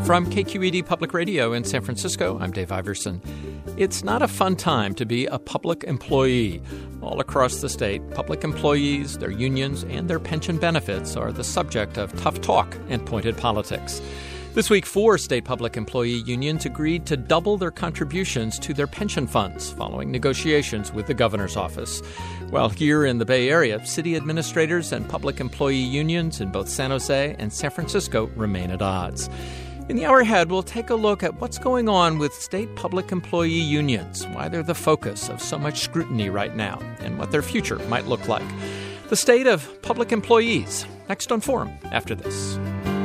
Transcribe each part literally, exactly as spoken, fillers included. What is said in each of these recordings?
From K Q E D Public Radio in San Francisco, I'm Dave Iverson. It's not a fun time to be a public employee. All across the state, public employees, their unions, and their pension benefits are the subject of tough talk and pointed politics. This week, four state public employee unions agreed to double their contributions to their pension funds following negotiations with the governor's office. While here in the Bay Area, city administrators and public employee unions in both San Jose and San Francisco remain at odds. In the hour ahead, we'll take a look at what's going on with state public employee unions, why they're the focus of so much scrutiny right now, and what their future might look like. The state of public employees, next on Forum after this.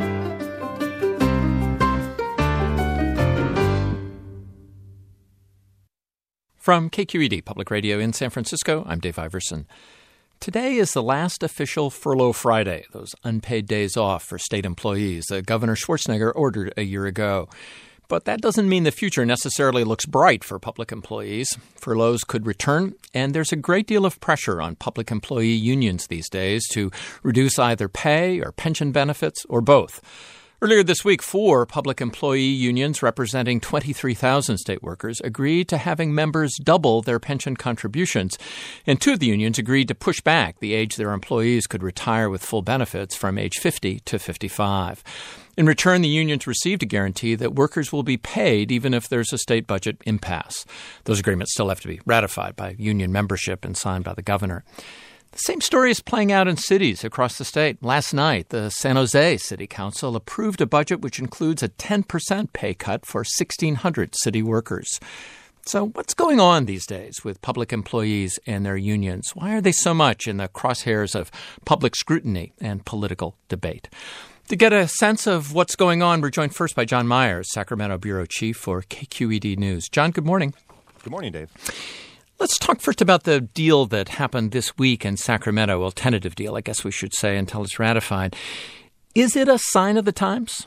From K Q E D Public Radio in San Francisco, I'm Dave Iverson. Today is the last official Furlough Friday, those unpaid days off for state employees that Governor Schwarzenegger ordered a year ago. But that doesn't mean the future necessarily looks bright for public employees. Furloughs could return, and there's a great deal of pressure on public employee unions these days to reduce either pay or pension benefits or both. Earlier this week, four public employee unions representing twenty-three thousand state workers agreed to having members double their pension contributions. And two of the unions agreed to push back the age their employees could retire with full benefits from age fifty to fifty-five. In return, the unions received a guarantee that workers will be paid even if there's a state budget impasse. Those agreements still have to be ratified by union membership and signed by the governor. The same story is playing out in cities across the state. Last night, the San Jose City Council approved a budget which includes a ten percent pay cut for sixteen hundred city workers. So what's going on these days with public employees and their unions? Why are they so much in the crosshairs of public scrutiny and political debate? To get a sense of what's going on, we're joined first by John Myers, Sacramento Bureau Chief for K Q E D News. John, good morning. Good morning, Dave. Let's talk first about the deal that happened this week in Sacramento, well, tentative deal, I guess we should say, until it's ratified. Is it a sign of the times?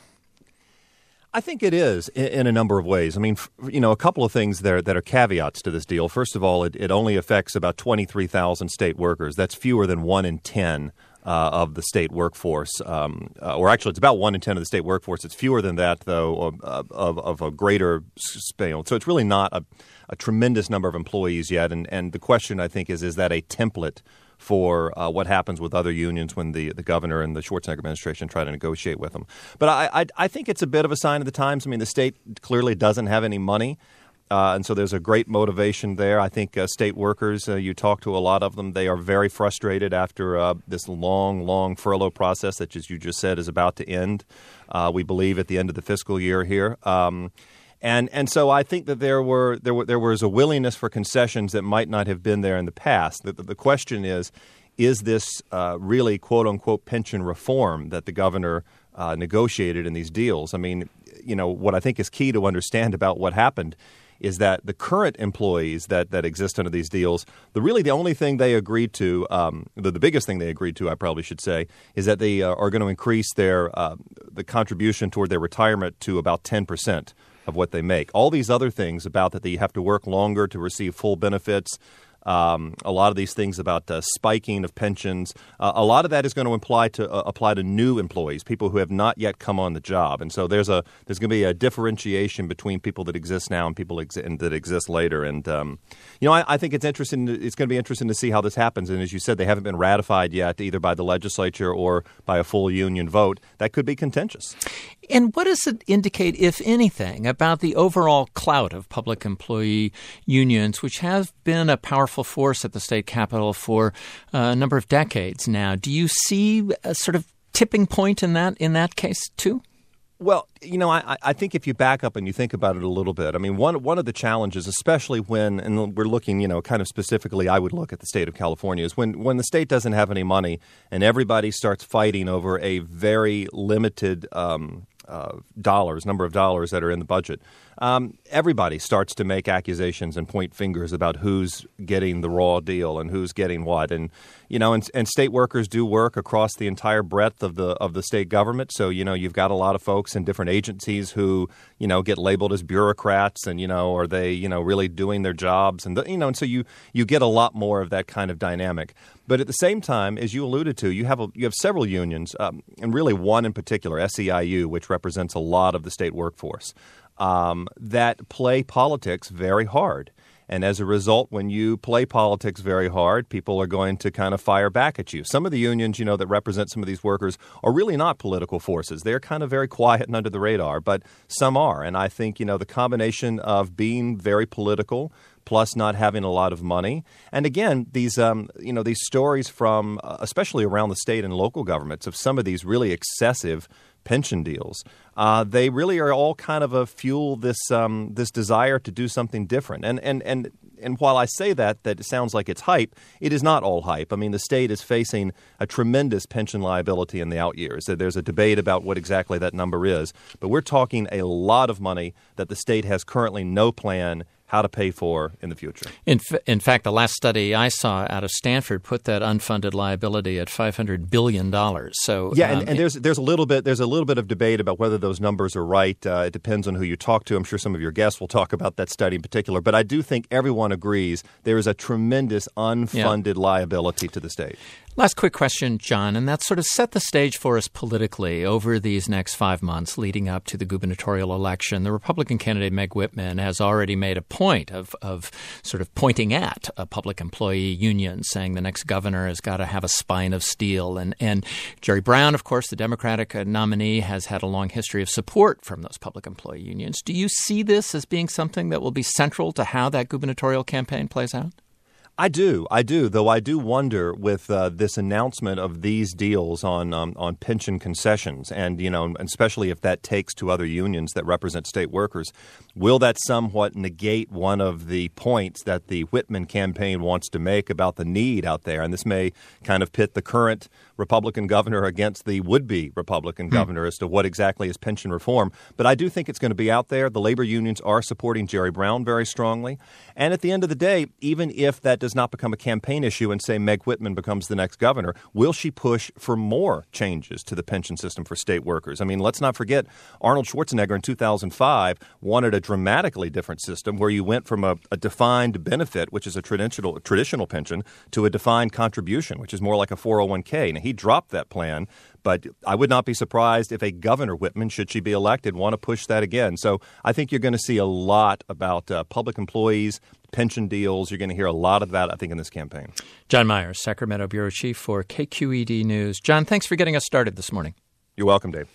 I think it is in, in a number of ways. I mean, f- you know, a couple of things there that are caveats to this deal. First of all, it, it only affects about twenty-three thousand state workers. That's fewer than one in ten uh, of the state workforce. Um, uh, or actually, it's about one in ten of the state workforce. It's fewer than that, though, of, of, of a greater scale. So it's really not a a tremendous number of employees yet. And, and the question, I think, is, is that a template for uh, what happens with other unions when the, the governor and the Schwarzenegger administration try to negotiate with them? But I, I, I think it's a bit of a sign of the times. I mean, the state clearly doesn't have any money. Uh, and so there's a great motivation there. I think uh, state workers, uh, you talk to a lot of them, they are very frustrated after uh, this long, long furlough process that, as you just said, is about to end, uh, we believe, at the end of the fiscal year here. Um And and so I think that there were there were there was a willingness for concessions that might not have been there in the past. The, the, the question is, is this uh, really quote unquote pension reform that the governor uh, negotiated in these deals? I mean, you know, what I think is key to understand about what happened is that the current employees that, that exist under these deals, the really the only thing they agreed to, um, the, the biggest thing they agreed to, I probably should say, is that they uh, are going to increase their uh, the contribution toward their retirement to about ten percent. Of what they make. All these other things about that they have to work longer to receive full benefits, um, a lot of these things about uh, spiking of pensions, uh, a lot of that is going to apply to uh, apply to new employees, people who have not yet come on the job. And so there's a there's going to be a differentiation between people that exist now and people ex- and that exist later. And um, you know, I, I think it's interesting. To, it's going to be interesting to see how this happens. And as you said, they haven't been ratified yet, either by the legislature or by a full union vote. That could be contentious. And what does it indicate, if anything, about the overall clout of public employee unions, which have been a powerful force at the state capitol for a number of decades now? Do you see a sort of tipping point in that in that case, too? Well, you know, I, I think if you back up and you think about it a little bit, I mean, one one of the challenges, especially when, and we're looking, you know, kind of specifically, I would look at the state of California, is when, when the state doesn't have any money and everybody starts fighting over a very limited um, uh, dollars, number of dollars that are in the budget. um, everybody starts to make accusations and point fingers about who's getting the raw deal and who's getting what. And, you know, and, and state workers do work across the entire breadth of the of the state government. So, you know, you've got a lot of folks in different agencies who, you know, get labeled as bureaucrats and, you know, are they, you know, really doing their jobs? And, the, you know, and so you, you get a lot more of that kind of dynamic. But at the same time, as you alluded to, you have a, you have several unions, um, and really one in particular, S E I U, which represents a lot of the state workforce, um, that play politics very hard. And as a result, when you play politics very hard, people are going to kind of fire back at you. Some of the unions, you know, that represent some of these workers are really not political forces. They're kind of very quiet and under the radar, but some are. And I think, you know, the combination of being very political plus not having a lot of money. And again, these um, you know these stories from uh, especially around the state and local governments of some of these really excessive pension deals, uh, they really are all kind of a fuel this um, this desire to do something different. And and and and while I say that, that it sounds like it's hype, it is not all hype. I mean, the state is facing a tremendous pension liability in the out years. There's a debate about what exactly that number is, but we're talking a lot of money that the state has currently no plan how to pay for in the future. In, f- in fact, the last study I saw out of Stanford put that unfunded liability at five hundred billion dollars. So yeah, um, and, and there's there's a little bit there's a little bit of debate about whether those numbers are right. Uh, it depends on who you talk to. I'm sure some of your guests will talk about that study in particular. But I do think everyone agrees there is a tremendous unfunded yeah. liability to the state. Last quick question, John, and that sort of set the stage for us politically over these next five months leading up to the gubernatorial election. The Republican candidate, Meg Whitman, has already made a point of, of sort of pointing at a public employee union, saying the next governor has got to have a spine of steel. And, and Jerry Brown, of course, the Democratic nominee, has had a long history of support from those public employee unions. Do you see this as being something that will be central to how that gubernatorial campaign plays out? I do. I do, though I do wonder with uh, this announcement of these deals on um, on pension concessions and, you know, especially if that takes to other unions that represent state workers, will that somewhat negate one of the points that the Whitman campaign wants to make about the need out there? And this may kind of pit the current Republican governor against the would-be Republican hmm. governor as to what exactly is pension reform. But I do think it's going to be out there. The labor unions are supporting Jerry Brown very strongly. And at the end of the day, even if that does not become a campaign issue and say Meg Whitman becomes the next governor, will she push for more changes to the pension system for state workers? I mean, let's not forget Arnold Schwarzenegger in two thousand five wanted a dramatically different system where you went from a, a defined benefit, which is a traditional traditional pension, to a defined contribution, which is more like a four oh one k. Now, he dropped that plan, but I would not be surprised if a Governor Whitman, should she be elected, want to push that again. So I think you're going to see a lot about uh, public employees, pension deals. You're going to hear a lot of that, I think, in this campaign. John Myers, Sacramento Bureau Chief for K Q E D News. John, thanks for getting us started this morning. You're welcome, Dave.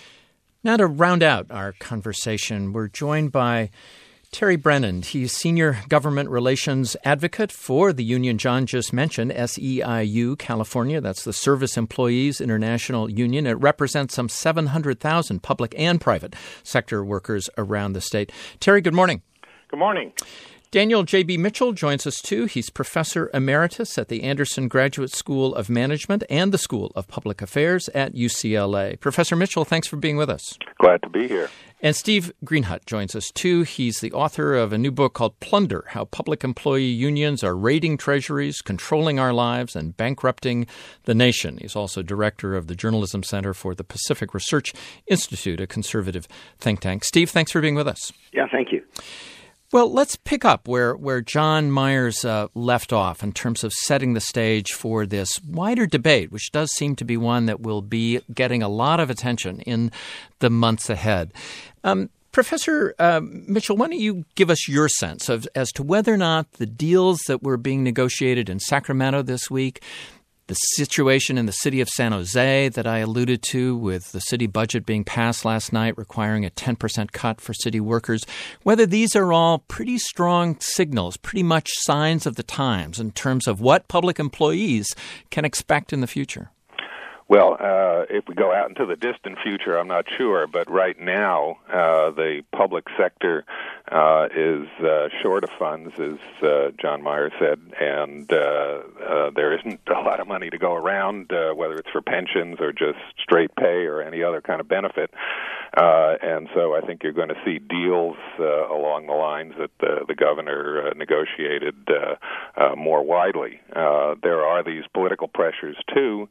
Now to round out our conversation, we're joined by Terry Brennan. He's Senior Government Relations Advocate for the union John just mentioned, S E I U California. That's the Service Employees International Union. It represents some seven hundred thousand public and private sector workers around the state. Terry, good morning. Good morning. Daniel J B. Mitchell joins us, too. He's Professor Emeritus at the Anderson Graduate School of Management and the School of Public Affairs at U C L A. Professor Mitchell, thanks for being with us. Glad to be here. And Steve Greenhut joins us, too. He's the author of a new book called Plunder, How Public Employee Unions Are Raiding Treasuries, Controlling Our Lives, and Bankrupting the Nation. He's also director of the Journalism Center for the Pacific Research Institute, a conservative think tank. Steve, thanks for being with us. Yeah, thank you. Well, let's pick up where, where John Myers uh, left off in terms of setting the stage for this wider debate, which does seem to be one that will be getting a lot of attention in the months ahead. Um, Professor uh, Mitchell, why don't you give us your sense of as to whether or not the deals that were being negotiated in Sacramento this week, the situation in the city of San Jose that I alluded to with the city budget being passed last night requiring a ten percent cut for city workers, whether these are all pretty strong signals, pretty much signs of the times in terms of what public employees can expect in the future. Well, uh, if we go out into the distant future, I'm not sure, but right now uh, the public sector uh, is uh, short of funds, as uh, John Myers said, and uh, uh, there isn't a lot of money to go around, uh, whether it's for pensions or just straight pay or any other kind of benefit. Uh, and so I think you're going to see deals uh, along the lines that the, the governor uh, negotiated uh, uh, more widely. Uh, there are these political pressures, too.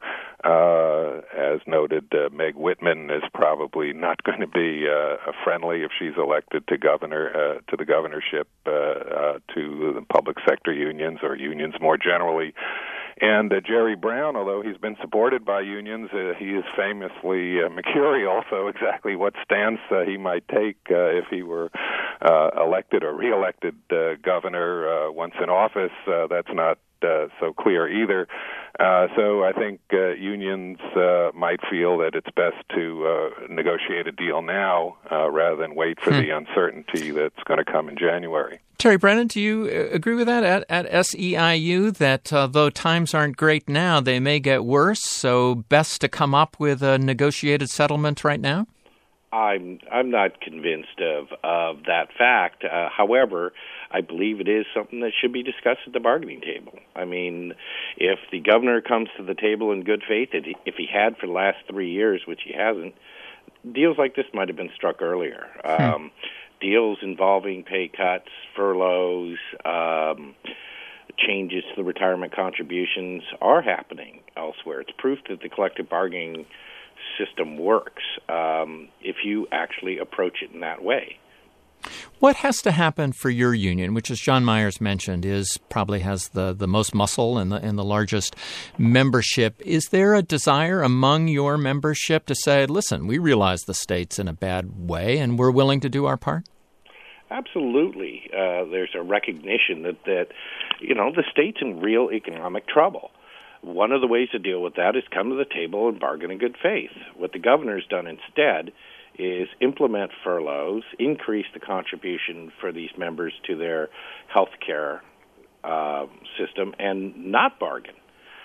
Uh, as noted, uh, Meg Whitman is probably not going to be uh, friendly if she's elected to governor uh, to the governorship uh, uh, to the public sector unions or unions more generally. And uh, Jerry Brown, although he's been supported by unions, uh, he is famously uh, mercurial, so exactly what stance uh, he might take uh, if he were uh, elected or reelected uh, governor uh, once in office, uh, that's not uh, so clear either. Uh, so I think uh, unions uh, might feel that it's best to uh, negotiate a deal now uh, rather than wait for hmm. the uncertainty that's going to come in January. Terry Brennan, do you agree with that at, at S E I U, that uh, though times aren't great now, they may get worse, so best to come up with a negotiated settlement right now? I'm I'm not convinced of, of that fact. Uh, however, I believe it is something that should be discussed at the bargaining table. I mean, if the governor comes to the table in good faith, if he had for the last three years, which he hasn't, deals like this might have been struck earlier. Hmm. Um, deals involving pay cuts, furloughs, um, changes to the retirement contributions are happening elsewhere. It's proof that the collective bargaining system works um, if you actually approach it in that way. What has to happen for your union, which, as John Myers mentioned, is probably has the, the most muscle and the and the largest membership? Is there a desire among your membership to say, listen, we realize the state's in a bad way and we're willing to do our part? Absolutely. Uh, there's a recognition that, that, you know, the state's in real economic trouble. One of the ways to deal with that is come to the table and bargain in good faith. What the governor's done instead is implement furloughs, increase the contribution for these members to their health care uh, system, and not bargain.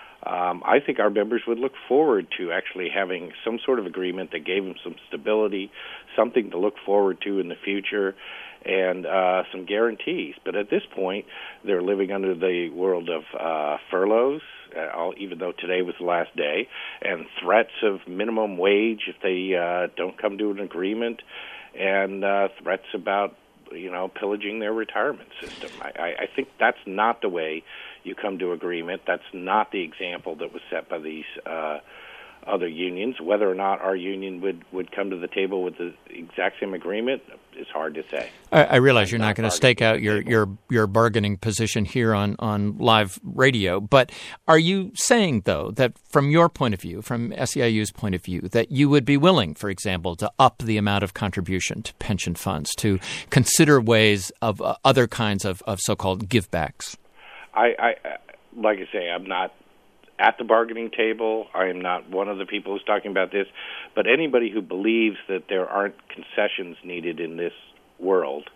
Um, I think our members would look forward to actually having some sort of agreement that gave them some stability, something to look forward to in the future, and uh, some guarantees. But at this point, they're living under the world of uh, furloughs, uh, even though today was the last day, and threats of minimum wage if they uh, don't come to an agreement, and uh, threats about, you know, pillaging their retirement system. I, I think that's not the way you come to agreement. That's not the example that was set by these uh, other unions. Whether or not our union would, would come to the table with the exact same agreement is hard to say. I, I realize you're not, not going to stake out your, your your bargaining position here on, on live radio, but are you saying, though, that from your point of view, from S E I U's point of view, that you would be willing, for example, to up the amount of contribution to pension funds, to consider ways of uh, other kinds of, of so-called givebacks? I, I, like I say, I'm not at the bargaining table. I am not one of the people who's talking about this. But anybody who believes that there aren't concessions needed in this world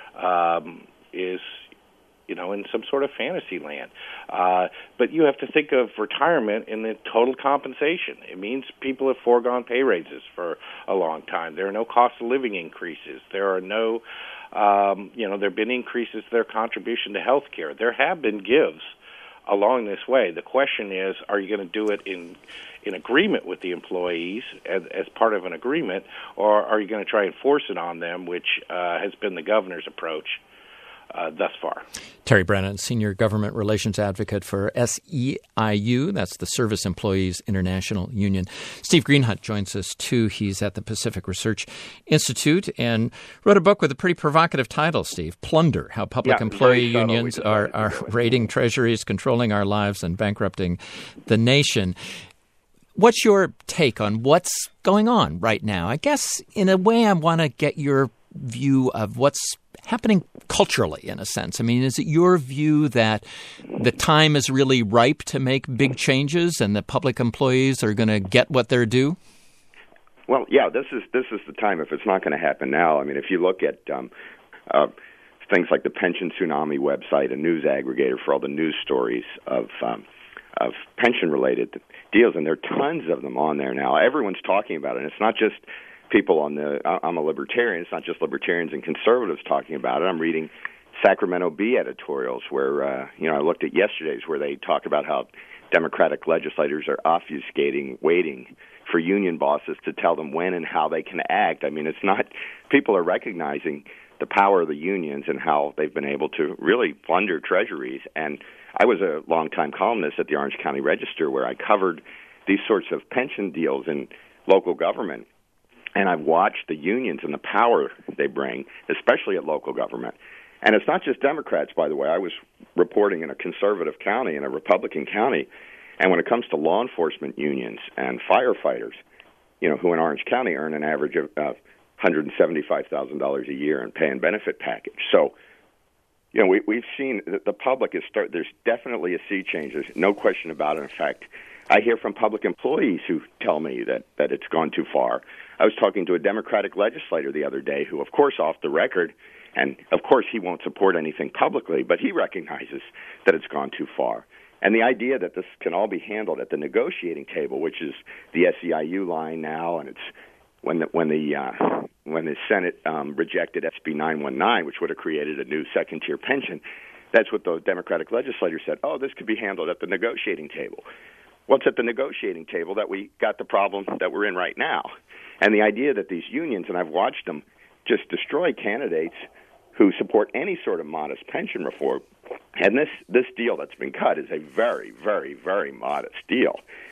um, is, you know, in some sort of fantasy land. Uh, but you have to think of retirement in the total compensation. It means people have foregone pay raises for a long time. There are no cost of living increases. There are no, um, you know, there have been increases to their contribution to health care. There have been gives along this way. The question is, are you going to do it in in agreement with the employees as, as part of an agreement, or are you going to try and force it on them, which uh, has been the governor's approach uh, thus far? Terry Brennan, Senior Government Relations Advocate for S E I U. That's the Service Employees International Union. Steve Greenhut joins us, too. He's at the Pacific Research Institute and wrote a book with a pretty provocative title, Steve, Plunder, How Public yeah, Employee Unions are, are raiding treasuries, controlling our lives, and bankrupting the nation. What's your take on what's going on right now? I guess, in a way, I want to get your view of what's happening culturally, in a sense. I mean, is it your view that the time is really ripe to make big changes and that public employees are going to get what they're due? Well, yeah, this is this is the time. If it's not going to happen now, I mean, if you look at um, uh, things like the Pension Tsunami website, a news aggregator for all the news stories of um, of pension-related deals, and there are tons of them on there now. Everyone's talking about it, and it's not just people on the, I'm a libertarian, it's not just libertarians and conservatives talking about it. I'm reading Sacramento Bee editorials where, uh, you know, I looked at yesterday's where they talk about how Democratic legislators are obfuscating waiting for union bosses to tell them when and how they can act. I mean, it's not, people are recognizing the power of the unions and how they've been able to really plunder treasuries. And I was a longtime columnist at the Orange County Register where I covered these sorts of pension deals in local government. And I've watched the unions and the power they bring, especially at local government. And it's not just Democrats, by the way. I was reporting in a conservative county, in a Republican county, and when it comes to law enforcement unions and firefighters, you know, who in Orange County earn an average of uh, one hundred seventy-five thousand dollars a year in pay and benefit package. So, you know, we, we've seen that the public is start. There's definitely a sea change. There's no question about it. In fact, I hear from public employees who tell me that, that it's gone too far. I was talking to a Democratic legislator the other day who, of course, off the record, and of course he won't support anything publicly, but he recognizes that it's gone too far. And the idea that this can all be handled at the negotiating table, which is the S E I U line now, and it's when the when the uh, when the Senate um, rejected S B nine nineteen, which would have created a new second-tier pension, that's what the Democratic legislators said. Oh, this could be handled at the negotiating table. Well, it's at the negotiating table that we got the problem that we're in right now. And the idea that these unions, and I've watched them just destroy candidates who support any sort of modest pension reform. And this, this deal that's been cut is a very, very, very modest deal.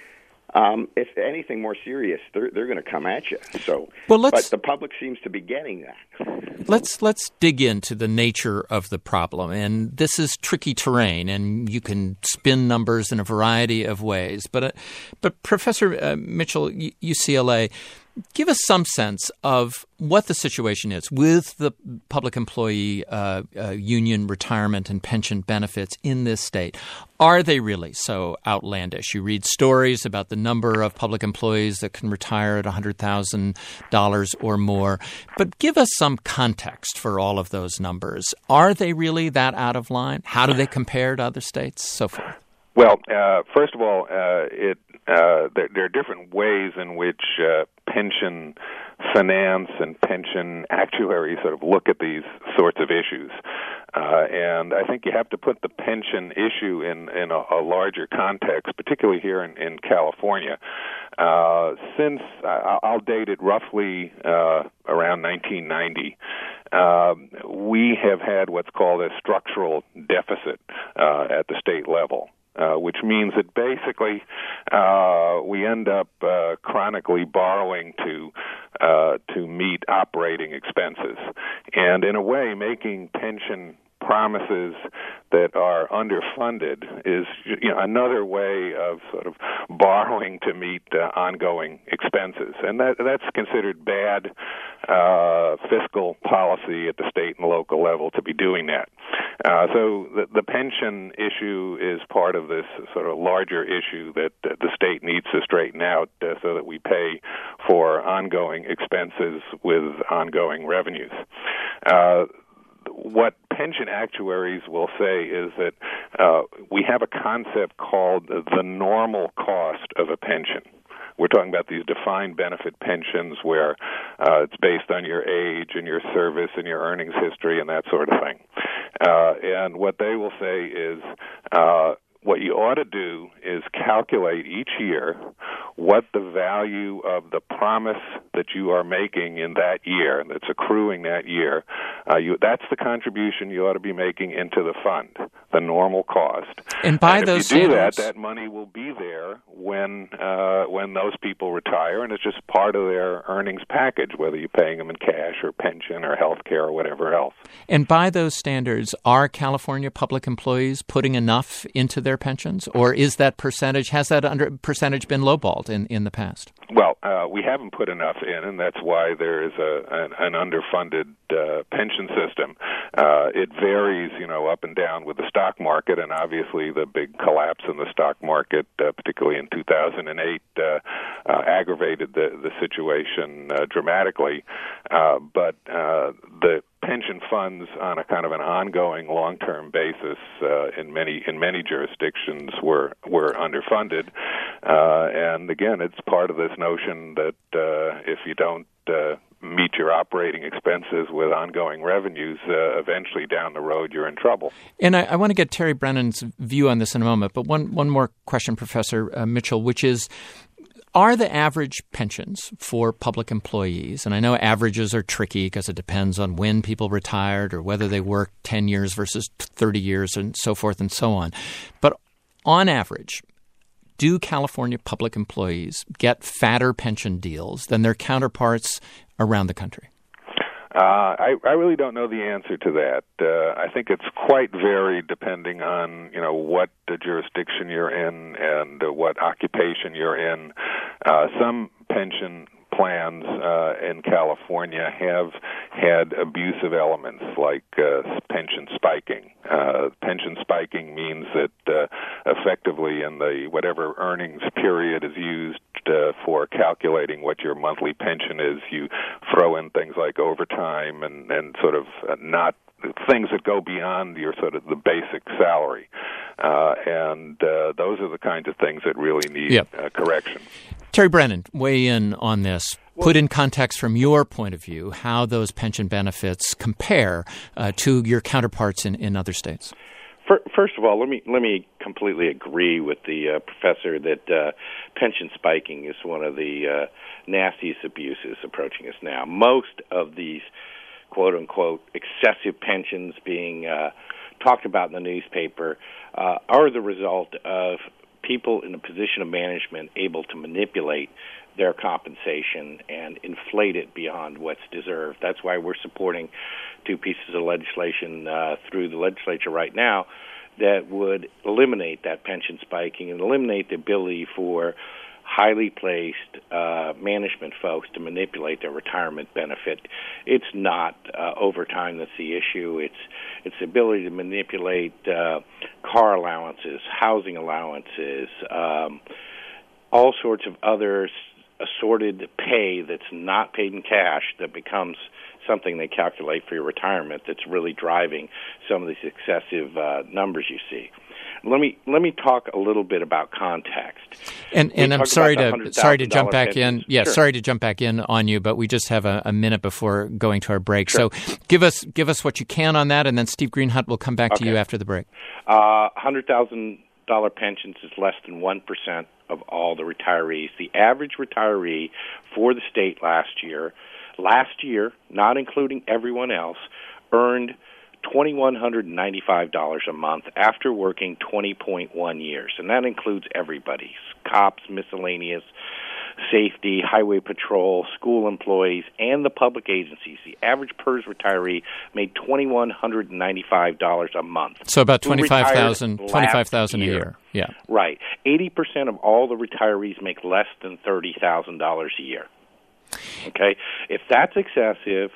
Um, if anything more serious, they're, they're going to come at you. So, well, let's, but the public seems to be getting that. Let's let's dig into the nature of the problem. And this is tricky terrain, and you can spin numbers in a variety of ways. But, uh, but Professor uh, Mitchell, U C L A, give us some sense of what the situation is with the public employee uh, uh, union retirement and pension benefits in this state. Are they really so outlandish? You read stories about the number of public employees that can retire at one hundred thousand dollars or more. But give us some context for all of those numbers. Are they really that out of line? How do they compare to other states? So forth. Well, uh, first of all, uh, it uh, there, there are different ways in which uh, pension finance and pension actuaries sort of look at these sorts of issues. Uh, and I think you have to put the pension issue in, in a, a larger context, particularly here in, in California. Uh, since, uh, I'll date it roughly uh, around nineteen ninety, uh, we have had what's called a structural deficit uh, at the state level. Uh, which means that basically uh, we end up uh, chronically borrowing to uh, to meet operating expenses, and in a way, making pension promises that are underfunded is, you know, another way of sort of borrowing to meet uh, ongoing expenses, and that that's considered bad uh, fiscal policy at the state and local level to be doing that. Uh, so the, the pension issue is part of this sort of larger issue that uh, the state needs to straighten out uh, so that we pay for ongoing expenses with ongoing revenues. Uh, What pension actuaries will say is that uh, we have a concept called the normal cost of a pension. We're talking about these defined benefit pensions where uh, it's based on your age and your service and your earnings history and that sort of thing. Uh, and what they will say is uh, what you ought to do is calculate each year what the value of the promise that you are making in that year, that's accruing that year, uh, you, that's the contribution you ought to be making into the fund, the normal cost. And by and those if you do standards, that, that money will be there when uh, when those people retire, and it's just part of their earnings package, whether you're paying them in cash or pension or health care or whatever else. And by those standards, are California public employees putting enough into their pensions, or is that percentage, has that under, percentage been lowballed in, in the past? Well, uh, we haven't put enough in, and that's why there is a, an, an underfunded uh, pension system. Uh, it varies, you know, up and down with the stock market, and obviously the big collapse in the stock market, uh, particularly in two thousand eight, uh, uh, aggravated the, the situation uh, dramatically. Uh, but uh, the pension funds on a kind of an ongoing long-term basis uh, in many in many jurisdictions were were underfunded, uh, and again, it's part of this notion that uh, if you don't uh, meet your operating expenses with ongoing revenues, uh, eventually down the road you're in trouble. And I, I want to get Terry Brennan's view on this in a moment, but one one more question, Professor uh, Mitchell, which is, are the average pensions for public employees, and I know averages are tricky because it depends on when people retired or whether they worked ten years versus thirty years and so forth and so on. But on average, do California public employees get fatter pension deals than their counterparts around the country? Uh, I, I really don't know the answer to that. Uh, I think it's quite varied depending on, you know, what the jurisdiction you're in and uh, what occupation you're in. Uh, some pension plans uh, in California have had abusive elements like uh, pension spiking. Uh, pension spiking means that uh, effectively in the whatever earnings period is used uh, for calculating what your monthly pension is, you throw in things like overtime and, and sort of uh, not things that go beyond your sort of the basic salary. Uh, and uh, those are the kinds of things that really need yep. uh, correction. Terry Brennan, weigh in on this. Put in context from your point of view how those pension benefits compare uh, to your counterparts in, in other states. First of all, let me let me completely agree with the uh, professor that uh, pension spiking is one of the uh, nastiest abuses approaching us now. Most of these quote-unquote excessive pensions being uh, talked about in the newspaper uh, are the result of people in a position of management able to manipulate their compensation and inflate it beyond what's deserved. That's why we're supporting two pieces of legislation uh, through the legislature right now that would eliminate that pension spiking and eliminate the ability for highly placed uh, management folks to manipulate their retirement benefit. It's not uh, overtime that's the issue. It's it's the ability to manipulate uh, car allowances, housing allowances, um, all sorts of other assorted pay that's not paid in cash that becomes something they calculate for your retirement that's really driving some of these excessive uh, numbers you see. Let me let me talk a little bit about context. And and I'm sorry to sorry to jump back pensions. in. Yeah, sure. sorry to jump back in on you, but we just have a, a minute before going to our break. Sure. So give us give us what you can on that, and then Steve Greenhut will come back okay. to you after the break. Uh, one hundred thousand dollars pensions is less than one percent of all the retirees. The average retiree for the state last year, last year, not including everyone else, earned two thousand one hundred ninety-five dollars a month after working twenty point one years. And that includes everybody, cops, miscellaneous, safety, highway patrol, school employees, and the public agencies. The average P E R S retiree made two thousand one hundred ninety-five dollars a month. So about twenty-five thousand dollars twenty-five thousand dollars a year. Yeah. Right. eighty percent of all the retirees make less than thirty thousand dollars a year. Okay? If that's excessive,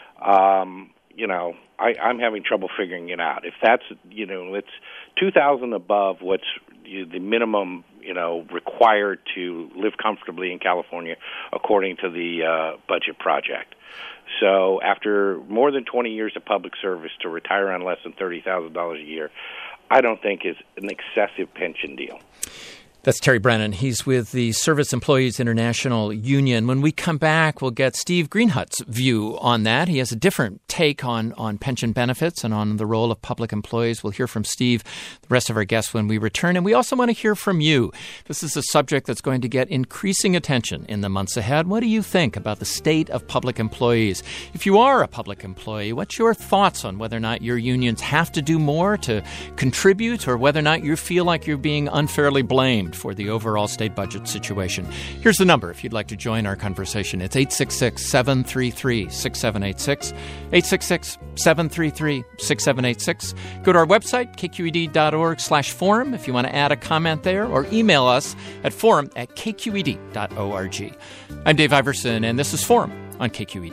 um, you know, I, I'm having trouble figuring it out. If that's, you know, it's two thousand above what's you, the minimum, you know, required to live comfortably in California according to the uh, budget project. So after more than twenty years of public service, to retire on less than thirty thousand dollars a year, I don't think is an excessive pension deal. That's Terry Brennan. He's with the Service Employees International Union. When we come back, we'll get Steve Greenhut's view on that. He has a different take on, on pension benefits and on the role of public employees. We'll hear from Steve, the rest of our guests, when we return. And we also want to hear from you. This is a subject that's going to get increasing attention in the months ahead. What do you think about the state of public employees? If you are a public employee, what's your thoughts on whether or not your unions have to do more to contribute, or whether or not you feel like you're being unfairly blamed for the overall state budget situation? Here's the number if you'd like to join our conversation. It's eight six six, seven three three, six seven eight six, eight six six, seven three three, six seven eight six. Go to our website, k q e d dot org slash forum, if you want to add a comment there, or email us at forum at k q e d dot org. I'm Dave Iverson, and this is Forum on K Q E D.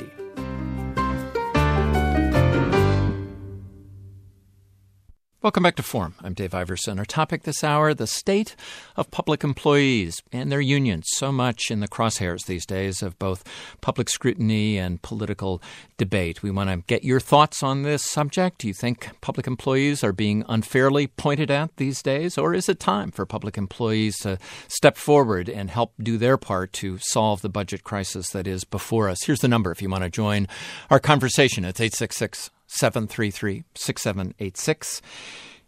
Welcome back to Forum. I'm Dave Iverson. Our topic this hour, the state of public employees and their unions. So much in the crosshairs these days of both public scrutiny and political debate. We want to get your thoughts on this subject. Do you think public employees are being unfairly pointed at these days? Or is it time for public employees to step forward and help do their part to solve the budget crisis that is before us? Here's the number if you want to join our conversation. It's eight six six, seven three three, six seven eight six.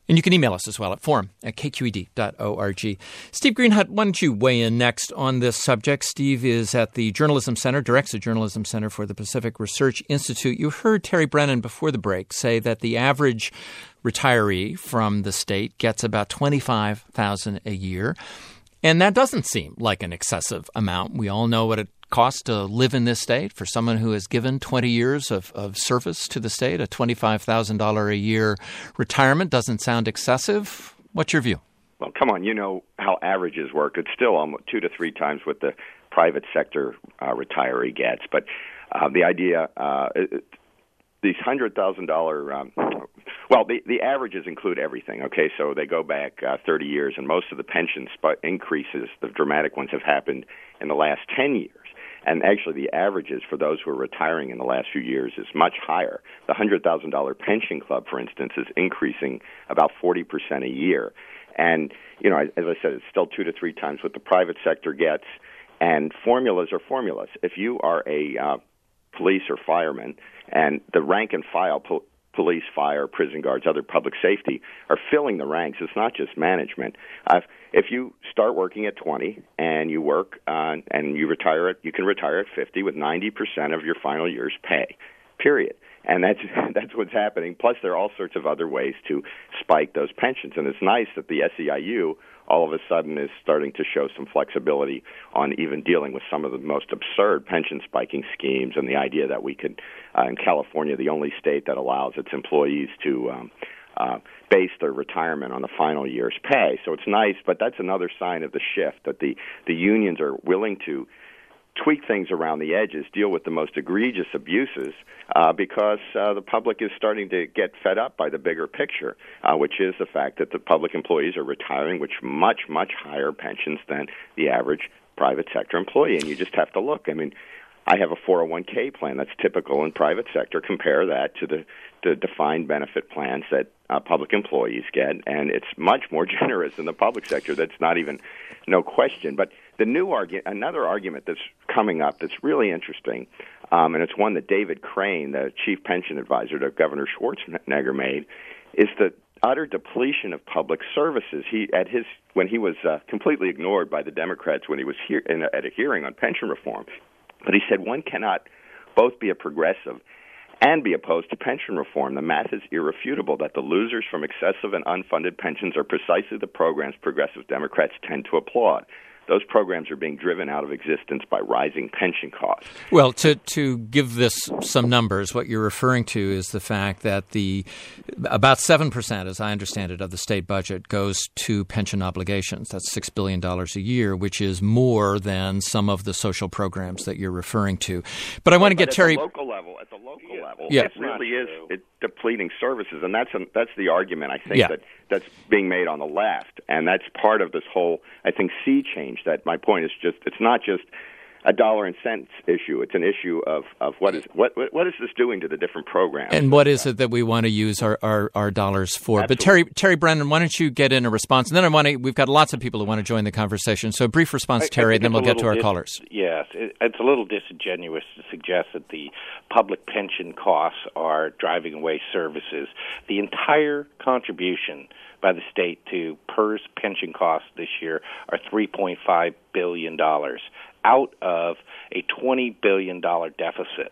And you can email us as well at forum at k q e d dot org. Steve Greenhut, why don't you weigh in next on this subject? Steve is at the Journalism Center, directs the Journalism Center for the Pacific Research Institute. You heard Terry Brennan before the break say that the average retiree from the state gets about twenty-five thousand dollars a year. And that doesn't seem like an excessive amount. We all know what it costs to live in this state. For someone who has given twenty years of, of service to the state, a twenty-five thousand dollars a year retirement doesn't sound excessive. What's your view? Well, come on, you know how averages work. It's still almost two to three times what the private sector uh, retiree gets. But uh, the idea, uh, it, these one hundred thousand dollars, um, well, the, the averages include everything, okay? So they go back uh, thirty years, and most of the pension sp- increases, the dramatic ones, have happened in the last ten years. And actually, the averages for those who are retiring in the last few years is much higher. The one hundred thousand dollars pension club, for instance, is increasing about forty percent a year. And, you know, as I said, it's still two to three times what the private sector gets. And formulas are formulas. If you are a uh, police or fireman, and the rank and file po- police, fire, prison guards, other public safety are filling the ranks. It's not just management. Uh, if you start working at twenty and you work uh, and you retire at, you can retire at fifty with ninety percent of your final year's pay, period. And that's that's what's happening. Plus, there are all sorts of other ways to spike those pensions. And it's nice that the S E I U all of a sudden is starting to show some flexibility on even dealing with some of the most absurd pension spiking schemes, and the idea that we could, uh, in California, the only state that allows its employees to um, uh, base their retirement on the final year's pay. So it's nice, but that's another sign of the shift, that the, the unions are willing to tweak things around the edges, deal with the most egregious abuses, uh, because uh, the public is starting to get fed up by the bigger picture, uh, which is the fact that the public employees are retiring with much, much higher pensions than the average private sector employee. And you just have to look. I mean, I have a four oh one k plan that's typical in private sector. Compare that to the, the defined benefit plans that uh, public employees get, and it's much more generous in the public sector. That's not even, no question. But the new argument, another argument that's coming up that's really interesting, um, and it's one that David Crane, the chief pension advisor to Governor Schwarzenegger, made, is the utter depletion of public services. He at his when he was uh, completely ignored by the Democrats when he was here in a, at a hearing on pension reform. But he said one cannot both be a progressive and be opposed to pension reform. The math is irrefutable that the losers from excessive and unfunded pensions are precisely the programs progressive Democrats tend to applaud. Those programs are being driven out of existence by rising pension costs. Well, to to give this some numbers, what you're referring to is the fact that the about seven percent, as I understand it, of the state budget goes to pension obligations. That's six billion dollars a year, which is more than some of the social programs that you're referring to. But I want to but get at Terry. The local level, at the local yeah. level, yeah. it really is it, depleting services, and that's a, that's the argument I think yeah. that that's being made on the left, and that's part of this whole I think sea change. That my point is just it's not just a dollar and cents issue. It's an issue of, of what is what what is this doing to the different programs? And what is it that we want to use our, our, our dollars for? Absolutely. But Terry Terry Brennan, why don't you get in a response? And then I want to we've got lots of people who want to join the conversation. So a brief response, I, Terry, I and then we'll get to our dis- callers. Yes, it, it's a little disingenuous to suggest that the public pension costs are driving away services. The entire contribution by the state to P E R S pension costs this year are three point five billion dollars out of a twenty billion dollars deficit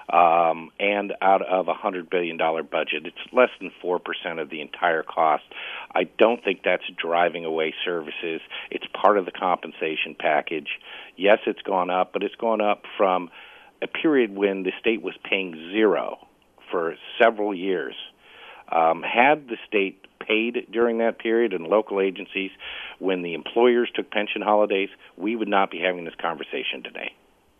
um, and out of a one hundred billion dollars budget. It's less than four percent of the entire cost. I don't think that's driving away services. It's part of the compensation package. Yes, it's gone up, but it's gone up from a period when the state was paying zero for several years. Um, had the state paid during that period and local agencies when the employers took pension holidays, we would not be having this conversation today.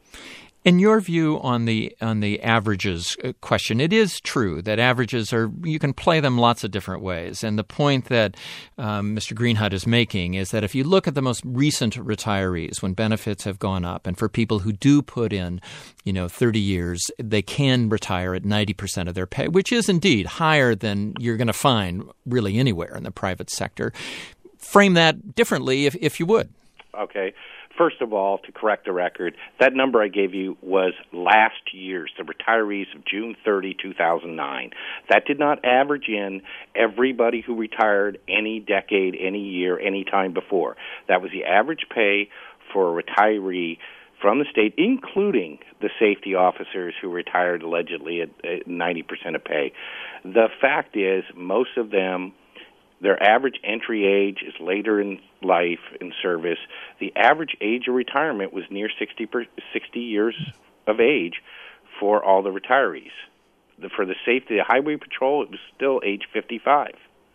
In your view on the on the averages question, it is true that averages are you can play them lots of different ways. And the point that um, Mister Greenhut is making is that if you look at the most recent retirees, when benefits have gone up, and for people who do put in, you know, thirty years, they can retire at ninety percent of their pay, which is indeed higher than you're going to find really anywhere in the private sector. Frame that differently, if if you would. Okay. first of all, to correct the record, that number I gave you was last year's, the retirees of June thirtieth, two thousand nine. That did not average in everybody who retired any decade, any year, any time before. That was the average pay for a retiree from the state, including the safety officers who retired allegedly at ninety percent of pay. The fact is, most of them, their average entry age is later in life in service. The average age of retirement was near sixty, sixty years of age for all the retirees. The, for the safety, the highway patrol, it was still age fifty-five.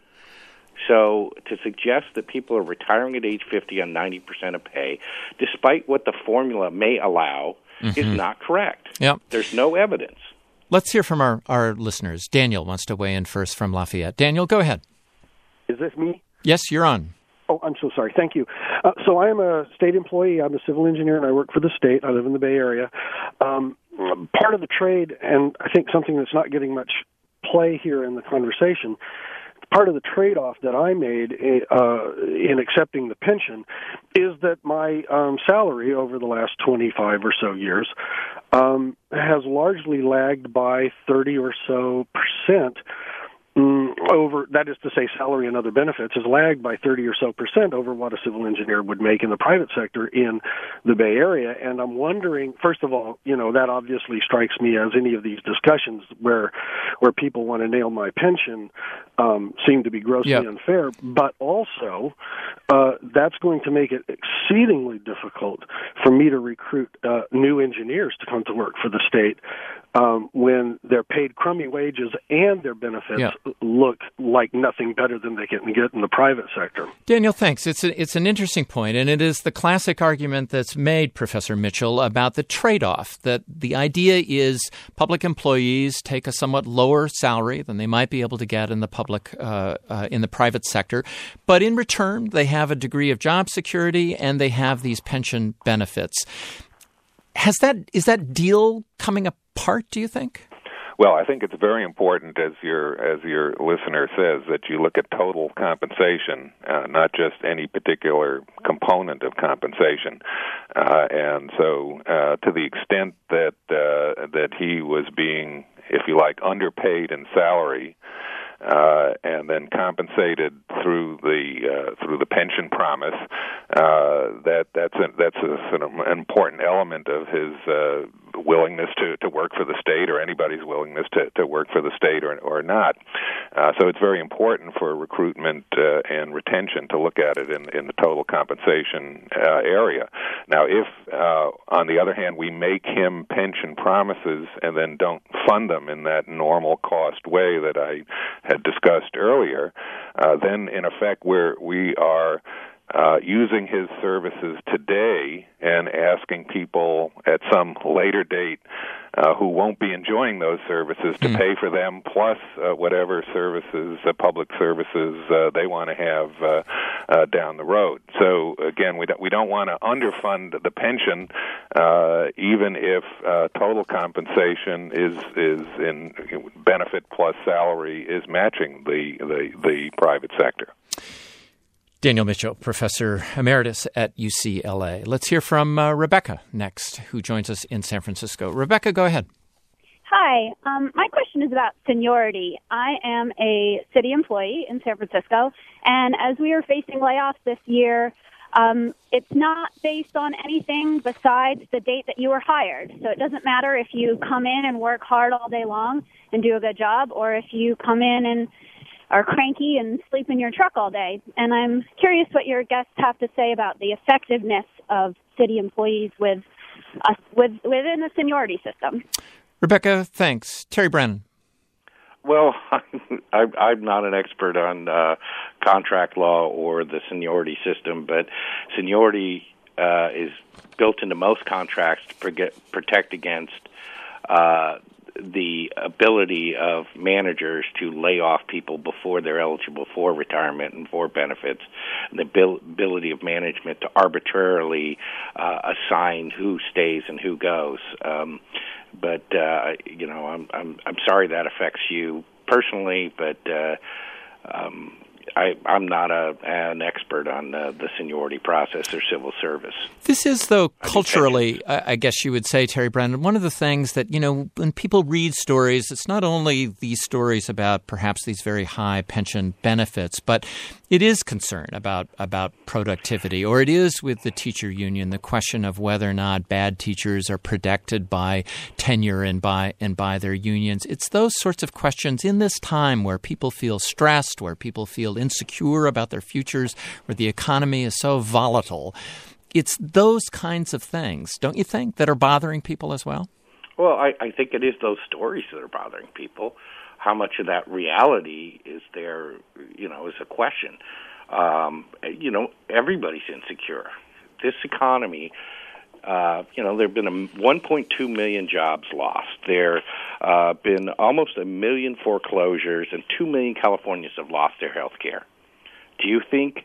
So to suggest that people are retiring at age fifty on ninety percent of pay, despite what the formula may allow, mm-hmm. is not correct. Yep. There's no evidence. Let's hear from our, our listeners. Daniel wants to weigh in first from Lafayette. Daniel, go ahead. Is this me? Yes, you're on. Oh, I'm so sorry. Thank you. Uh, so I am a state employee. I'm a civil engineer, and I work for the state. I live in the Bay Area. Um, part of the trade, and I think something that's not getting much play here in the conversation, part of the trade-off that I made uh, in accepting the pension is that my um, salary over the last twenty-five or so years um, has largely lagged by thirty or so percent. Mm, over, that is to say, salary and other benefits has lagged by thirty or so percent over what a civil engineer would make in the private sector in the Bay Area. And I'm wondering, first of all, you know, that obviously strikes me as any of these discussions where where people want to nail my pension um, seem to be grossly yep. unfair. But also, uh, that's going to make it exceedingly difficult for me to recruit uh, new engineers to come to work for the state um, when they're paid crummy wages and their benefits yep. look like nothing better than they can get in the private sector. Daniel, thanks. It's a, it's an interesting point, and it is the classic argument that's made, Professor Mitchell, about the trade-off, that the idea is public employees take a somewhat lower salary than they might be able to get in the public uh, uh, in the private sector, but in return they have a degree of job security and they have these pension benefits. Has that is that deal coming apart, do you think? Well, I think it's very important, as your as your listener says, that you look at total compensation, uh, not just any particular component of compensation. Uh, and so, uh, to the extent that uh, that he was being, if you like, underpaid in salary, uh, and then compensated through the uh, through the pension promise, uh, that that's a, that's a, an important element of his uh, willingness to, to work for the state, or anybody's willingness to, to work for the state or or not. Uh, so it's very important for recruitment uh, and retention to look at it in, in the total compensation uh, area. Now, if uh, on the other hand we make him pension promises and then don't fund them in that normal cost way that I had discussed earlier, uh, then in effect we're, we are Uh, using his services today and asking people at some later date uh, who won't be enjoying those services to mm. pay for them, plus uh, whatever services, uh, public services uh, they want to have uh, uh, down the road. So again, we don't, we don't want to underfund the pension, uh, even if uh, total compensation is is in benefit plus salary is matching the the, the private sector. Daniel Mitchell, Professor Emeritus at U C L A. Let's hear from uh, Rebecca next, who joins us in San Francisco. Rebecca, go ahead. Hi. Um, my question is about seniority. I am a city employee in San Francisco, and as we are facing layoffs this year, um, it's not based on anything besides the date that you were hired. So it doesn't matter if you come in and work hard all day long and do a good job, or if you come in and are cranky and sleep in your truck all day. And I'm curious what your guests have to say about the effectiveness of city employees with us with, within the seniority system. Rebecca, thanks. Terry Brennan. Well, I'm, I'm not an expert on uh, contract law or the seniority system, but seniority uh, is built into most contracts to protect against uh, the ability of managers to lay off people before they're eligible for retirement and for benefits, and the ability of management to arbitrarily uh, assign who stays and who goes. Um, but uh, you know, I'm I'm I'm sorry that affects you personally, but uh, um, I, I'm not a, an expert on uh, the seniority process or civil service. This is, though, culturally, I, I guess you would say, Terry Brandon, one of the things that, you know, when people read stories, it's not only these stories about perhaps these very high pension benefits, but it is concern about, about productivity, or it is with the teacher union, the question of whether or not bad teachers are protected by tenure and by and by their unions. It's those sorts of questions in this time where people feel stressed, where people feel insecure about their futures, where the economy is so volatile. It's those kinds of things, don't you think, that are bothering people as well? Well, I, I think it is those stories that are bothering people. How much of that reality is there, you know, is a question. Um, you know, everybody's insecure. This economy, uh, you know, there have been a one point two million jobs lost. There have uh, been almost a million foreclosures, and two million Californians have lost their health care. Do you think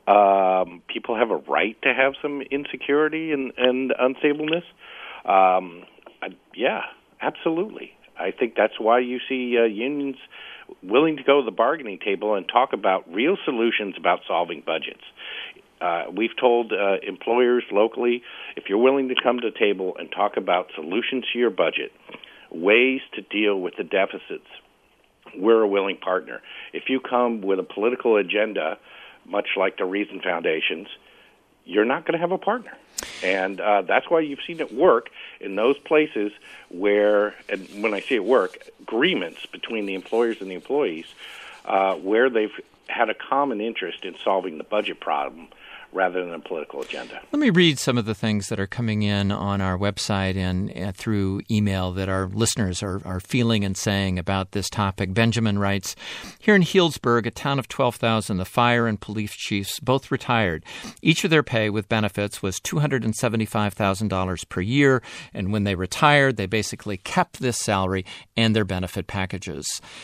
um, people have a right to have some insecurity and, and unstableness? Um, I, yeah, absolutely. I think that's why you see uh, unions willing to go to the bargaining table and talk about real solutions about solving budgets. Uh, we've told uh, employers locally, if you're willing to come to the table and talk about solutions to your budget, ways to deal with the deficits, we're a willing partner. If you come with a political agenda, much like the Reason Foundations, you're not going to have a partner. And uh, that's why you've seen it work in those places where, and when I say it work, agreements between the employers and the employees, uh, where they've had a common interest in solving the budget problem rather than a political agenda. Let me read some of the things that are coming in on our website and uh, through email that our listeners are, are feeling and saying about this topic. Benjamin writes, here in Healdsburg, a town of twelve thousand, the fire and police chiefs both retired. Each of their pay with benefits was two hundred seventy-five thousand dollars per year, and when they retired, they basically kept this salary and their benefit packages.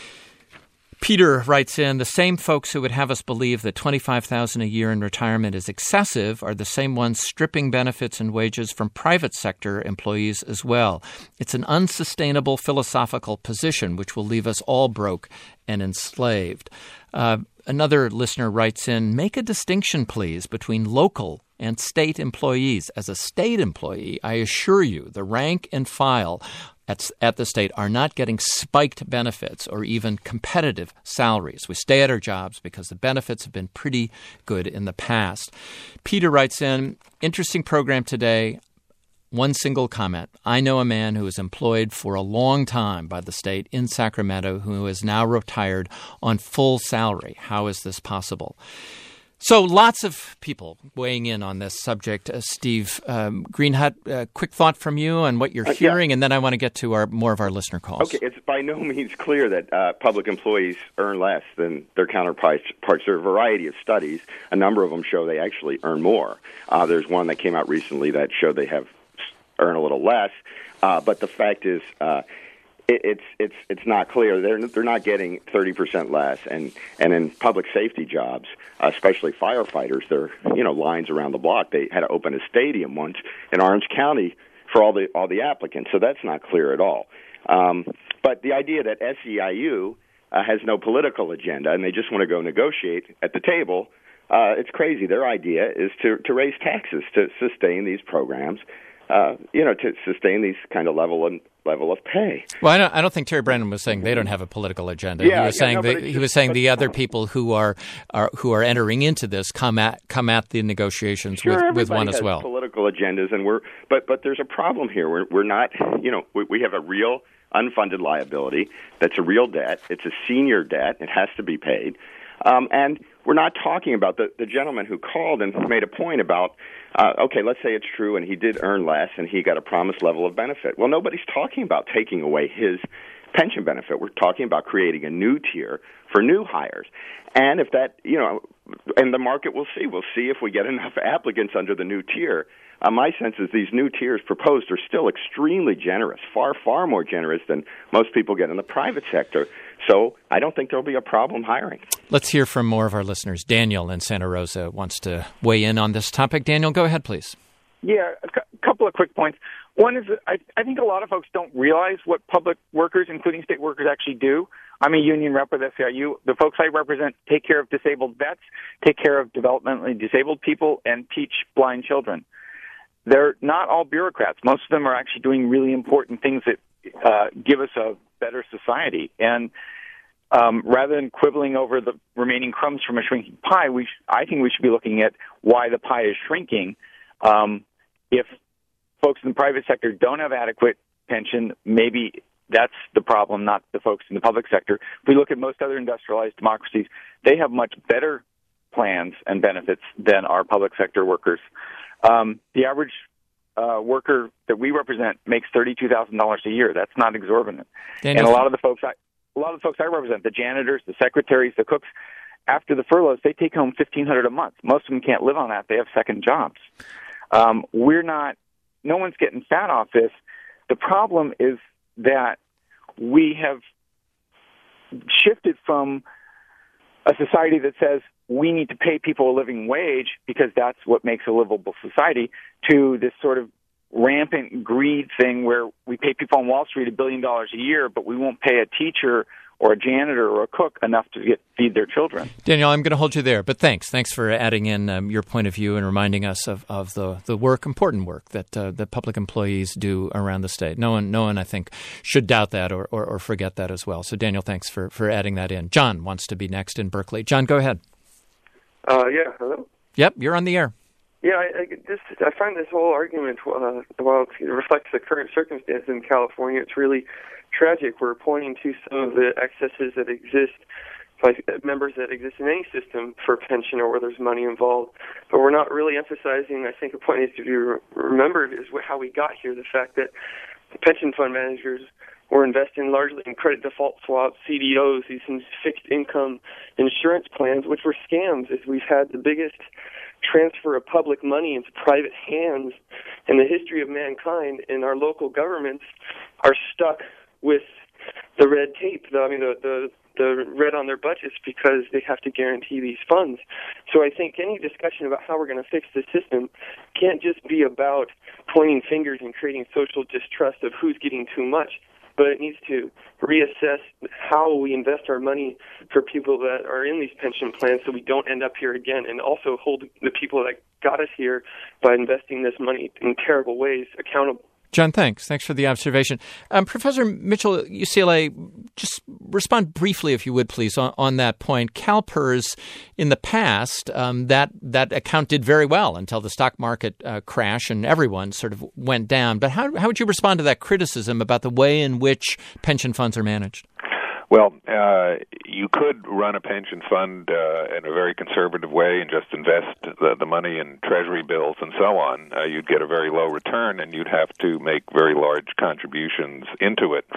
Peter writes in, the same folks who would have us believe that twenty-five thousand dollars a year in retirement is excessive are the same ones stripping benefits and wages from private sector employees as well. It's an unsustainable philosophical position which will leave us all broke and enslaved. Uh, another listener writes in, make a distinction, please, between local and state employees. As a state employee, I assure you, the rank and file At, at the state are not getting spiked benefits or even competitive salaries. We stay at our jobs because the benefits have been pretty good in the past. Peter writes in, interesting program today. One single comment. I know a man who was employed for a long time by the state in Sacramento who is now retired on full salary. How is this possible? So lots of people weighing in on this subject. Uh, Steve um, Greenhut, uh, quick thought from you on what you're hearing, uh, yeah. and then I want to get to our more of our listener calls. Okay, it's by no means clear that uh, public employees earn less than their counterparts. There are a variety of studies. A number of them show they actually earn more. Uh, there's one that came out recently that showed they have earn a little less. Uh, but the fact is, uh, it, it's it's it's not clear. They're they're not getting thirty percent less, and and in public safety jobs, especially firefighters, there are, you know, lines around the block. They had to open a stadium once in Orange County for all the all the applicants, so that's not clear at all. Um, but the idea that S E I U uh, has no political agenda and they just want to go negotiate at the table, uh, it's crazy. Their idea is to to raise taxes to sustain these programs, uh, you know, to sustain these kind of level and level of pay. Well, I don't, I don't think Terry Brandon was saying they don't have a political agenda. Yeah, he was yeah, saying no, that, he just, was saying the other people who are, are who are entering into this come at come at the negotiations sure, with, with one has as well. Political agendas, and we're but but there's a problem here. We're we're not, you know, we, we have a real unfunded liability that's a real debt. It's a senior debt. It has to be paid, um, and we're not talking about the the gentleman who called and made a point about. Uh, okay, let's say it's true, and he did earn less, and he got a promised level of benefit. Well, nobody's talking about taking away his pension benefit. We're talking about creating a new tier for new hires. And if that, you know, and the market will see. We'll see if we get enough applicants under the new tier. Uh, my sense is these new tiers proposed are still extremely generous, far, far more generous than most people get in the private sector. So I don't think there'll be a problem hiring. Let's hear from more of our listeners. Daniel in Santa Rosa wants to weigh in on this topic. Daniel, go ahead, please. Yeah, a cu- couple of quick points. One is that I, I think a lot of folks don't realize what public workers, including state workers, actually do. I'm a union rep with S E I U. The folks I represent take care of disabled vets, take care of developmentally disabled people, and teach blind children. They're not all bureaucrats. Most of them are actually doing really important things that uh, give us a better society. And um, rather than quibbling over the remaining crumbs from a shrinking pie, we sh- I think we should be looking at why the pie is shrinking. Um, if folks in the private sector don't have adequate pension, maybe that's the problem, not the folks in the public sector. If we look at most other industrialized democracies, they have much better plans and benefits than our public sector workers. Um, the average uh, worker that we represent makes thirty-two thousand dollars a year. That's not exorbitant. Daniel. And a lot of the folks I, a lot of the folks I represent, the janitors, the secretaries, the cooks, after the furloughs, they take home fifteen hundred dollars a month. Most of them can't live on that. They have second jobs. Um, we're not. No one's getting fat off this. The problem is that we have shifted from a society that says we need to pay people a living wage because that's what makes a livable society, to this sort of rampant greed thing where we pay people on Wall Street a billion dollars a year, but we won't pay a teacher or a janitor or a cook enough to get feed their children. Daniel, I'm going to hold you there, but thanks. Thanks for adding in um, your point of view and reminding us of, of the, the work, important work, that uh, that public employees do around the state. No one, no one, I think, should doubt that or, or, or forget that as well. So, Daniel, thanks for, for adding that in. John wants to be next in Berkeley. John, go ahead. Uh, yeah, hello? Yep, you're on the air. Yeah, I, I, just, I find this whole argument, uh, while it reflects the current circumstances in California, it's really tragic. We're pointing to some of the excesses that exist, like members that exist in any system for pension or where there's money involved. But we're not really emphasizing, I think a point needs to be re- remembered, is how we got here, the fact that the pension fund managers were investing largely in credit default swaps, C D Os, these fixed income insurance plans, which were scams, as we've had the biggest transfer of public money into private hands in the history of mankind, and our local governments are stuck with the red tape, the, I mean, the, the, the red on their budgets because they have to guarantee these funds. So I think any discussion about how we're going to fix the system can't just be about pointing fingers and creating social distrust of who's getting too much, but it needs to reassess how we invest our money for people that are in these pension plans so we don't end up here again, and also hold the people that got us here by investing this money in terrible ways accountable. John, thanks. Thanks for the observation. Um, Professor Mitchell, U C L A, just respond briefly, if you would, please, on, on that point. CalPERS, in the past, um, that that account did very well until the stock market uh, crashed and everyone sort of went down. But how, how would you respond to that criticism about the way in which pension funds are managed? Well, uh, you could run a pension fund uh, in a very conservative way and just invest the, the money in treasury bills and so on. Uh, you'd get a very low return, and you'd have to make very large contributions into it.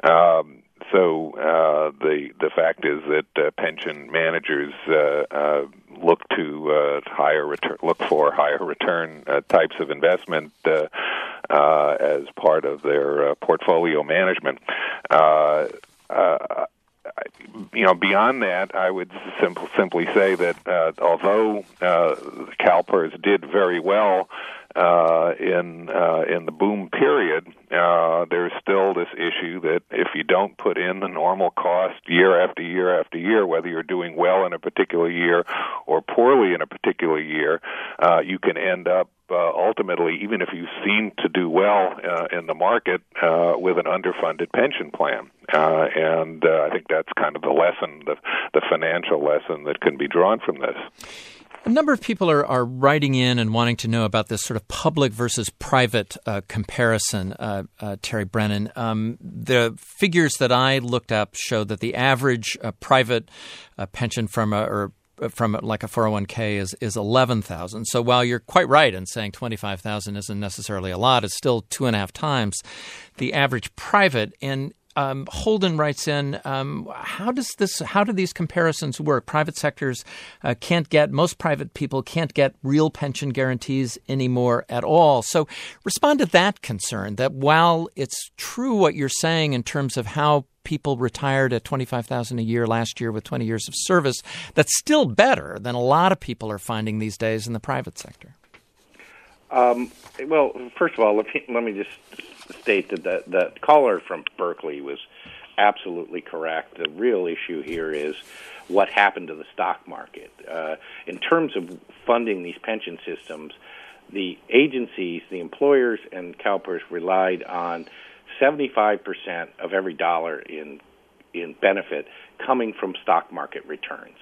Um, so uh, the the fact is that uh, pension managers uh, uh, look to uh, higher return, look for higher return uh, types of investment uh, uh, as part of their uh, portfolio management. Uh, Uh, you know, beyond that, I would simple, simply say that uh, although uh, CalPERS did very well uh, in uh, in the boom period, uh, there's still this issue that if you don't put in the normal cost year after year after year, whether you're doing well in a particular year or poorly in a particular year, uh, you can end up Uh, ultimately, even if you seem to do well uh, in the market, uh, with an underfunded pension plan. Uh, and uh, I think that's kind of the lesson, the, the financial lesson that can be drawn from this. A number of people are, are writing in and wanting to know about this sort of public versus private uh, comparison, uh, uh, Terry Brennan. Um, the figures that I looked up show that the average uh, private uh, pension from a, or from like a four oh one k is, is eleven thousand. So while you're quite right in saying twenty-five thousand isn't necessarily a lot, it's still two and a half times the average private. And um, Holden writes in, um, how does this? How do these comparisons work? Private sectors uh, can't get, most private people can't get real pension guarantees anymore at all. So respond to that concern, that while it's true what you're saying in terms of how people retired at twenty-five thousand dollars a year last year with twenty years of service, that's still better than a lot of people are finding these days in the private sector. Um, well, first of all, let me, let me just state that that, that caller from Berkeley was absolutely correct. The real issue here is what happened to the stock market. Uh, in terms of funding these pension systems, the agencies, the employers and CalPERS relied on seventy-five percent of every dollar in in benefit coming from stock market returns.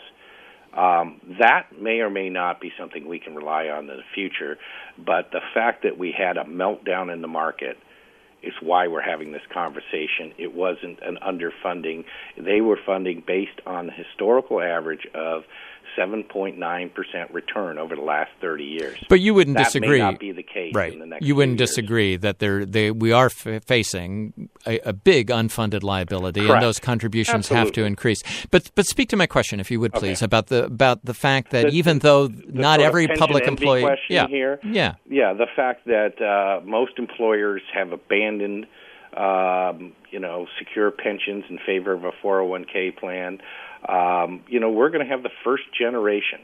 Um, that may or may not be something we can rely on in the future, but the fact that we had a meltdown in the market is why we're having this conversation. It wasn't an underfunding. They were funding based on the historical average of seven point nine percent return over the last thirty years. But you wouldn't that disagree. That may not be the case right. in the next You wouldn't few years. disagree that there, they, we are f- facing a, a big unfunded liability, Correct. and those contributions Absolutely. have to increase. But but speak to my question, if you would, please, Okay. about the about the fact that The- even the- though the not sort of every pension public envy employee, question yeah, here. yeah, yeah, the fact that uh, most employers have abandoned, um, you know, secure pensions in favor of a four oh one k plan. Um, you know, we're going to have the first generation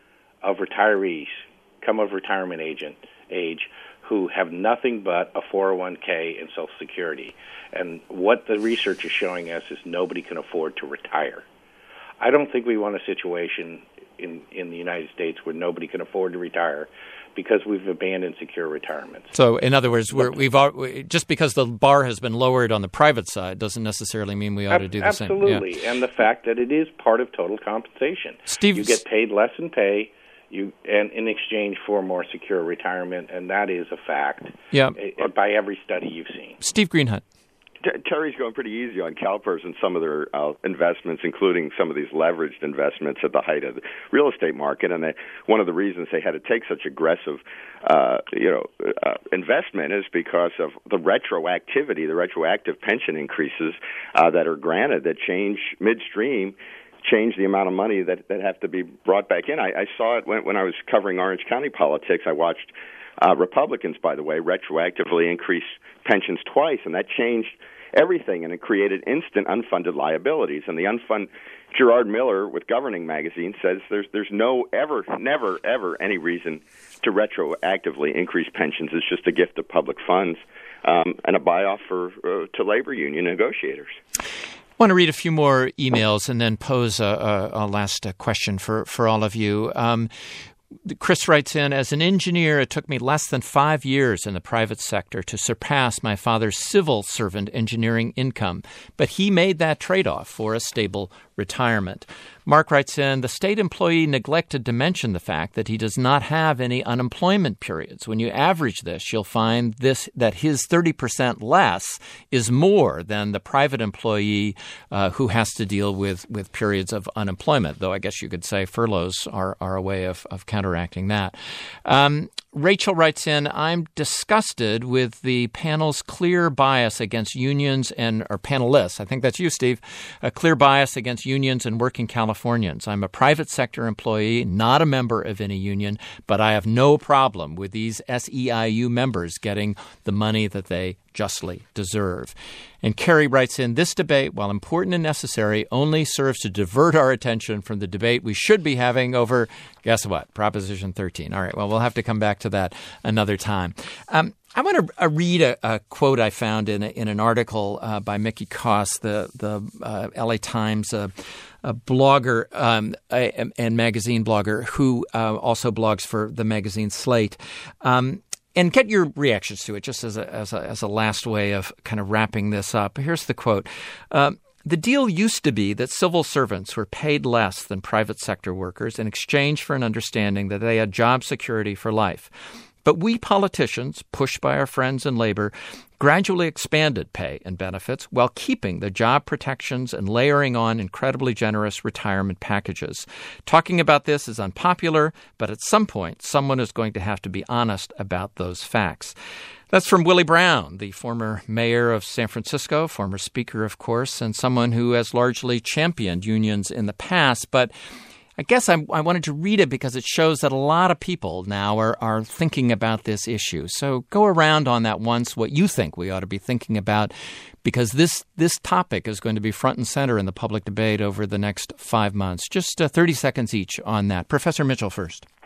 of retirees come of retirement agent age who have nothing but a four oh one k and Social Security. And what the research is showing us is nobody can afford to retire. I don't think we want a situation in, in the United States where nobody can afford to retire because we've abandoned secure retirements. So, in other words, we're, we've al- we, just because the bar has been lowered on the private side doesn't necessarily mean we ought to do the Absolutely. same. Absolutely, and the fact that it is part of total compensation. Steve, you get paid less in pay, you and in exchange for more secure retirement, and that is a fact. Yeah. uh, by every study you've seen. Steve Greenhut. Terry's going pretty easy on CalPERS and some of their uh, investments, including some of these leveraged investments at the height of the real estate market. And they, one of the reasons they had to take such aggressive, uh, you know, uh, investment is because of the retroactivity, the retroactive pension increases uh, that are granted that change midstream. Change the amount of money that, that have to be brought back in. I, I saw it when, when I was covering Orange County politics. I watched uh, Republicans, by the way, retroactively increase pensions twice, and that changed everything, and it created instant unfunded liabilities. And the unfunded Gerard Miller with Governing Magazine says there's there's no ever, never, ever any reason to retroactively increase pensions. It's just a gift of public funds um, and a buy-off for uh, to labor union negotiators. I want to read a few more emails and then pose a, a, a last question for, for all of you. Um, Chris writes in, as an engineer, it took me less than five years in the private sector to surpass my father's civil servant engineering income, but he made that trade-off for a stable retirement. Mark writes in, the state employee neglected to mention the fact that he does not have any unemployment periods. When you average this, you'll find this that his thirty percent less is more than the private employee uh, who has to deal with, with periods of unemployment, though I guess you could say furloughs are, are a way of, of counteracting that. Um, Rachel writes in, I'm disgusted with the panel's clear bias against unions and, or panelists, I think that's you, Steve, a clear bias against unions and working Californians. I'm a private sector employee, not a member of any union, but I have no problem with these S E I U members getting the money that they justly deserve. And Kerry writes in, this debate, while important and necessary, only serves to divert our attention from the debate we should be having over, guess what, Proposition thirteen. All right, well, we'll have to come back to that another time. Um, I want to uh, read a, a quote I found in, a, in an article uh, by Mickey Koss, the, the uh, L A Times uh, a blogger um, a, and magazine blogger who uh, also blogs for the magazine Slate. Um, And get your reactions to it, just as a, as a as a last way of kind of wrapping this up. Here's the quote. Uh, the deal used to be that civil servants were paid less than private sector workers in exchange for an understanding that they had job security for life. But we politicians, pushed by our friends in labor, gradually expanded pay and benefits while keeping the job protections and layering on incredibly generous retirement packages. Talking about this is unpopular, but at some point, someone is going to have to be honest about those facts. That's from Willie Brown, the former mayor of San Francisco, former speaker, of course, and someone who has largely championed unions in the past, but I guess I, I wanted to read it because it shows that a lot of people now are, are thinking about this issue. So go around on that once, what you think we ought to be thinking about, because this this topic is going to be front and center in the public debate over the next five months. Just uh, thirty seconds each on that. Professor Mitchell first.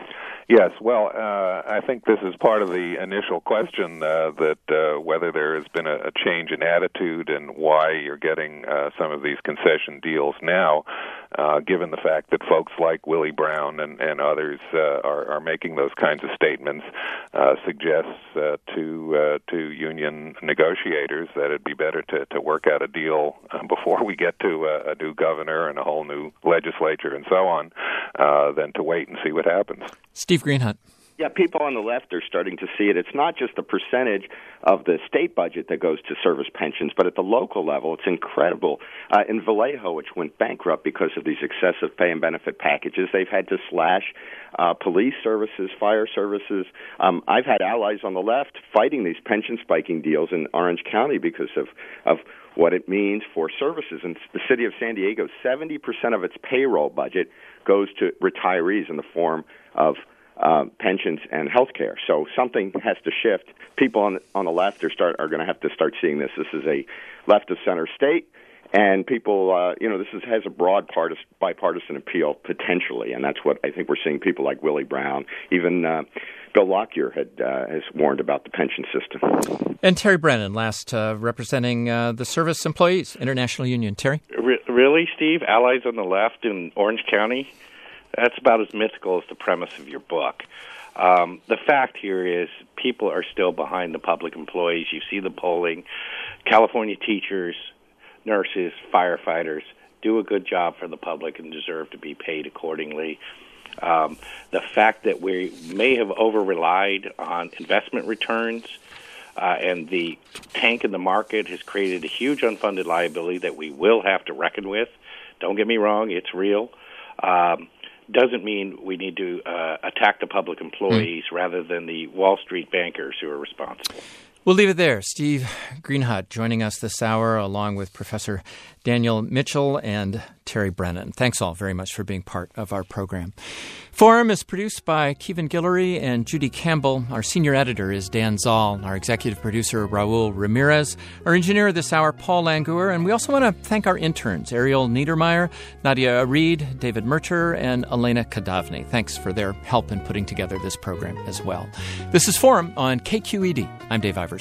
Yes, well, uh, I think this is part of the initial question uh, that uh, whether there has been a, a change in attitude and why you're getting uh, some of these concession deals now, uh, given the fact that folks like Willie Brown and, and others uh, are, are making those kinds of statements, uh, suggests uh, to uh, to union negotiators that it'd be better to, to work out a deal uh, before we get to a, a new governor and a whole new legislature and so on, uh, than to wait and see what happens. Steve Greenhut. Yeah, people on the left are starting to see it. It's not just the percentage of the state budget that goes to service pensions, but at the local level, it's incredible. Uh, in Vallejo, which went bankrupt because of these excessive pay and benefit packages, they've had to slash uh, police services, fire services. Um, I've had allies on the left fighting these pension spiking deals in Orange County because of, of what it means for services. In the city of San Diego, seventy percent of its payroll budget goes to retirees in the form of Uh, pensions and health care. So something has to shift. People on on the left are start are going to have to start seeing this. This is a left of center state, and people, uh, you know, this is, has a broad partisan, bipartisan appeal potentially, and that's what I think we're seeing. People like Willie Brown, even uh, Bill Lockyer had uh, has warned about the pension system. And Terry Brennan, last uh, representing uh, the Service Employees International Union. Terry, Re- really, Steve? Allies on the left in Orange County? That's about as mythical as the premise of your book. Um, the fact here is people are still behind the public employees. You see the polling. California teachers, nurses, firefighters do a good job for the public and deserve to be paid accordingly. Um, the fact that we may have over-relied on investment returns uh, and the tank in the market has created a huge unfunded liability that we will have to reckon with. Don't get me wrong, it's real. Um, doesn't mean we need to uh, attack the public employees mm. rather than the Wall Street bankers who are responsible. We'll leave it there. Steve Greenhut joining us this hour, along with Professor Daniel Mitchell and Terry Brennan. Thanks all very much for being part of our program. Forum is produced by Kevin Guillory and Judy Campbell. Our senior editor is Dan Zoll. Our executive producer, Raul Ramirez. Our engineer this hour, Paul Languer. And we also want to thank our interns, Ariel Niedermeyer, Nadia Reed, David Murcher, and Elena Kadavny. Thanks for their help in putting together this program as well. This is Forum on K Q E D. I'm Dave Iverson.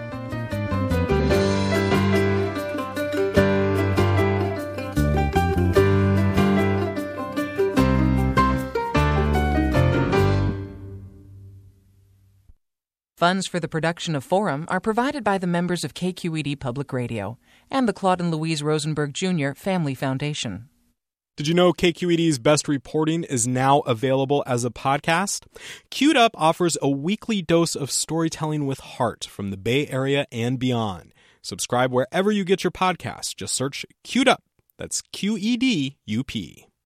Funds for the production of Forum are provided by the members of K Q E D Public Radio and the Claude and Louise Rosenberg Junior Family Foundation. Did you know K Q E D's Best Reporting is now available as a podcast? Queued Up offers a weekly dose of storytelling with heart from the Bay Area and beyond. Subscribe wherever you get your podcasts. Just search Queued Up. That's Q E D U P.